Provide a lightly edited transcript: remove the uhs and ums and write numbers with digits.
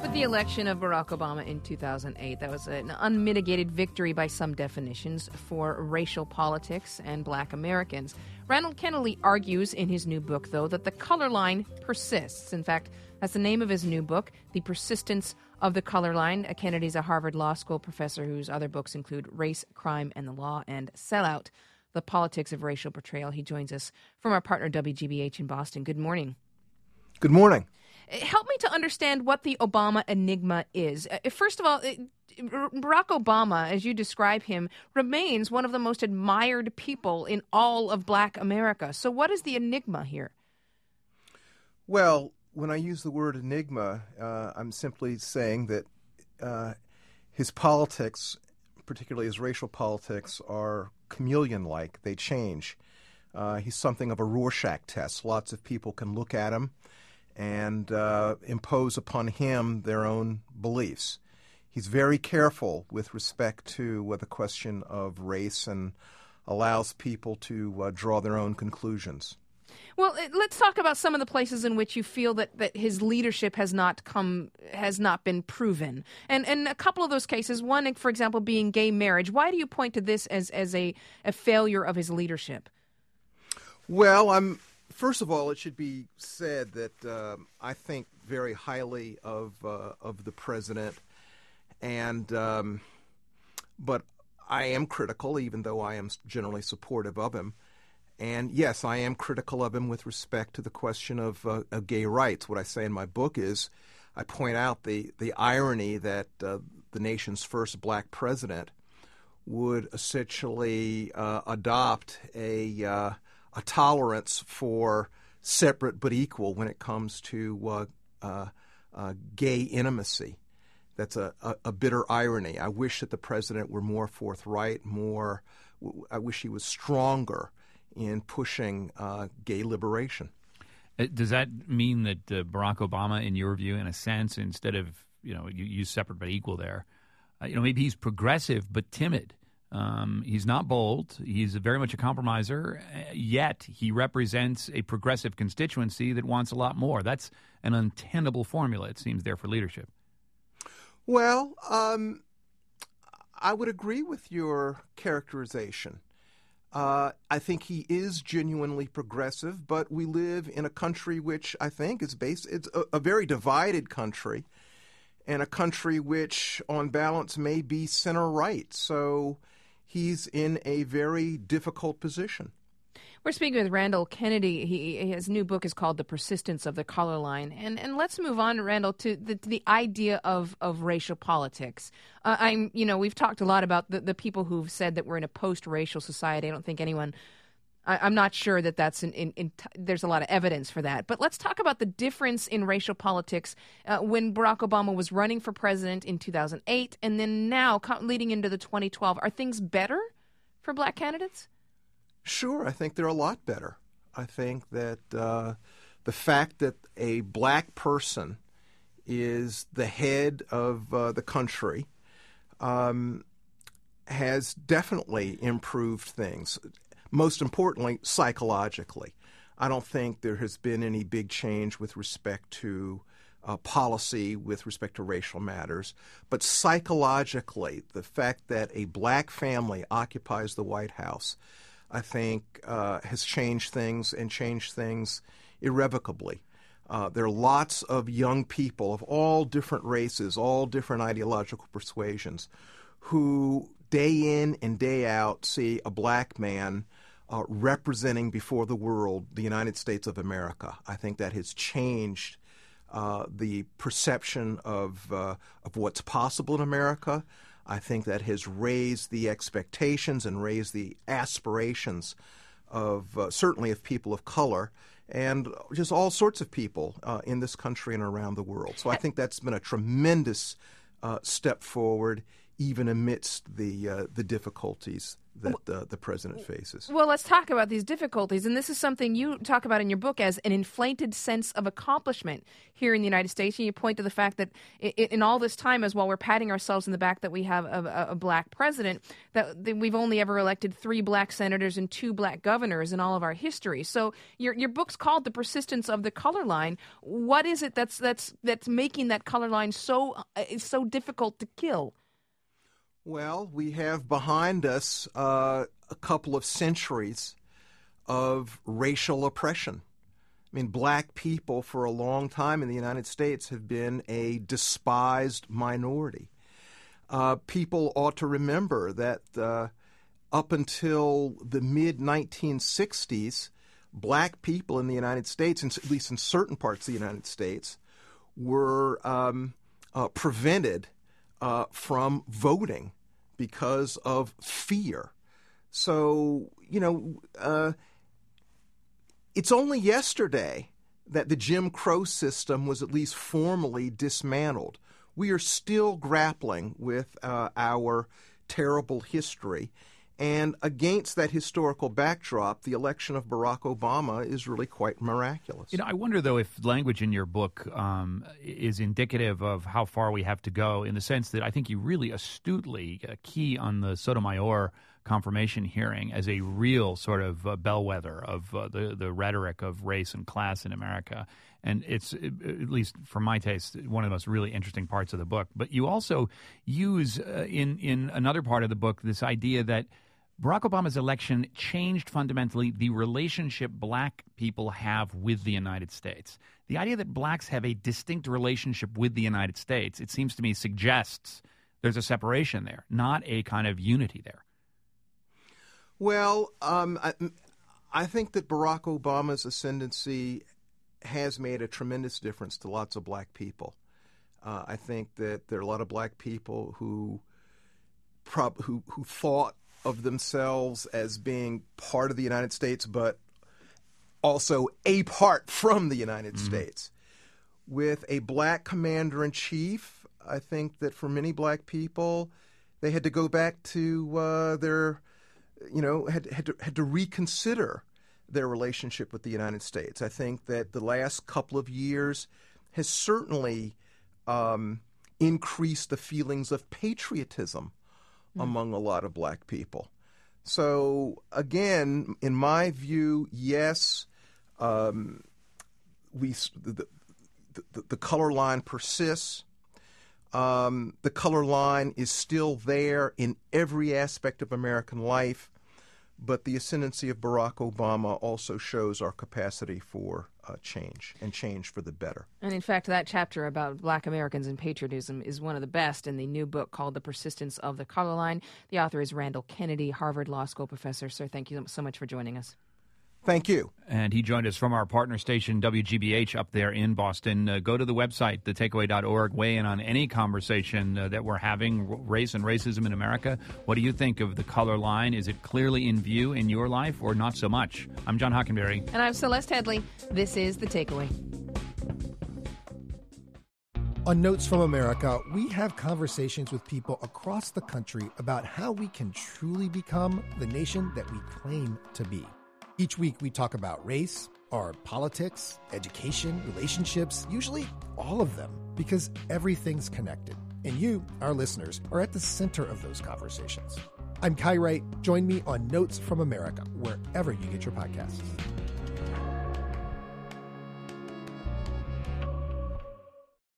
The election of Barack Obama in 2008, that was an unmitigated victory by some definitions for racial politics and black Americans. Randall Kennedy argues in his new book, though, that the color line persists. In fact, that's the name of his new book, The Persistence of the Color Line. Kennedy's a Harvard Law School professor whose other books include Race, Crime, and the Law and Sellout, The Politics of Racial Portrayal. He joins us from our partner WGBH in Boston. Good morning. Good morning. Help me to understand what the Obama enigma is. First of all, Barack Obama, as you describe him, remains one of the most admired people in all of black America. So what is the enigma here? Well, when I use the word enigma, I'm simply saying that his politics, particularly his racial politics, are chameleon-like. They change. He's something of a Rorschach test. Lots of people can look at him and impose upon him their own beliefs. He's very careful with respect to the question of race and allows people to draw their own conclusions. Well, let's talk about some of the places in which you feel that his leadership has not been proven. And a couple of those cases, one, for example, being gay marriage. Why do you point to this as a failure of his leadership? Well, first of all, it should be said that I think very highly of the president, but I am critical, even though I am generally supportive of him. And yes, I am critical of him with respect to the question of gay rights. What I say in my book is I point out the irony that the nation's first black president would essentially adopt a tolerance for separate but equal when it comes to gay intimacy. That's a bitter irony. I wish that the president were more forthright, I wish he was stronger in pushing gay liberation. Does that mean that Barack Obama, in your view, in a sense, instead of, you use separate but equal there, maybe he's progressive but timid? He's not bold. He's very much a compromiser, yet he represents a progressive constituency that wants a lot more. That's an untenable formula, it seems, there for leadership. Well, I would agree with your characterization. I think he is genuinely progressive, but we live in a country which I think it's a very divided country, and a country which, on balance, may be center-right. So he's in a very difficult position. We're speaking with Randall Kennedy. His new book is called The Persistence of the Color Line. And let's move on, Randall, to the idea of racial politics. We've talked a lot about the people who've said that we're in a post-racial society. I don't think anyone, I'm not sure that that's there's a lot of evidence for that. But let's talk about the difference in racial politics when Barack Obama was running for president in 2008 and then now leading into the 2012. Are things better for black candidates? Sure, I think they're a lot better. I think that the fact that a black person is the head of the country has definitely improved things, most importantly, psychologically. I don't think there has been any big change with respect to policy, with respect to racial matters. But psychologically, the fact that a black family occupies the White House, I think, has changed things and changed things irrevocably. There are lots of young people of all different races, all different ideological persuasions, who day in and day out see a black man representing before the world the United States of America. I think that has changed the perception of what's possible in America. I think that has raised the expectations and raised the aspirations of certainly of people of color and just all sorts of people in this country and around the world. So I think that's been a tremendous step forward, even amidst the difficulties that the president faces. Well, let's talk about these difficulties. And this is something you talk about in your book as an inflated sense of accomplishment here in the United States. And you point to the fact that in all this time, as while we're patting ourselves in the back that we have a black president, that we've only ever elected 3 black senators and 2 black governors in all of our history. So your book's called The Persistence of the Color Line. What is it that's making that color line so difficult to kill? Well, we have behind us a couple of centuries of racial oppression. I mean, black people for a long time in the United States have been a despised minority. People ought to remember that up until the mid-1960s, black people in the United States, at least in certain parts of the United States, were prevented from voting because of fear. So, it's only yesterday that the Jim Crow system was at least formally dismantled. We are still grappling with our terrible history. And against that historical backdrop, the election of Barack Obama is really quite miraculous. I wonder, though, if language in your book is indicative of how far we have to go, in the sense that I think you really astutely key on the Sotomayor confirmation hearing as a real sort of bellwether of the rhetoric of race and class in America. And it's, at least for my taste, one of the most really interesting parts of the book. But you also use in another part of the book this idea that Barack Obama's election changed fundamentally the relationship black people have with the United States. The idea that blacks have a distinct relationship with the United States, it seems to me, suggests there's a separation there, not a kind of unity there. Well, I think that Barack Obama's ascendancy has made a tremendous difference to lots of black people. I think that there are a lot of black people who thought of themselves as being part of the United States, but also apart from the United States. With a black commander-in-chief, I think that for many black people, they had to go back to had to reconsider their relationship with the United States. I think that the last couple of years has certainly increased the feelings of patriotism among a lot of black people. So again, in my view, yes, the color line persists. The color line is still there in every aspect of American life, but the ascendancy of Barack Obama also shows our capacity for change, and change for the better. And in fact, that chapter about black Americans and patriotism is one of the best in the new book called The Persistence of the Color Line. The author is Randall Kennedy, Harvard Law School professor. Sir, thank you so much for joining us. Thank you. And he joined us from our partner station, WGBH, up there in Boston. Go to the website, thetakeaway.org. Weigh in on any conversation that we're having, race and racism in America. What do you think of the color line? Is it clearly in view in your life or not so much? I'm John Hockenberry. And I'm Celeste Headley. This is The Takeaway. On Notes from America, we have conversations with people across the country about how we can truly become the nation that we claim to be. Each week we talk about race, our politics, education, relationships, usually all of them, because everything's connected. And you, our listeners, are at the center of those conversations. I'm Kai Wright. Join me on Notes from America, wherever you get your podcasts.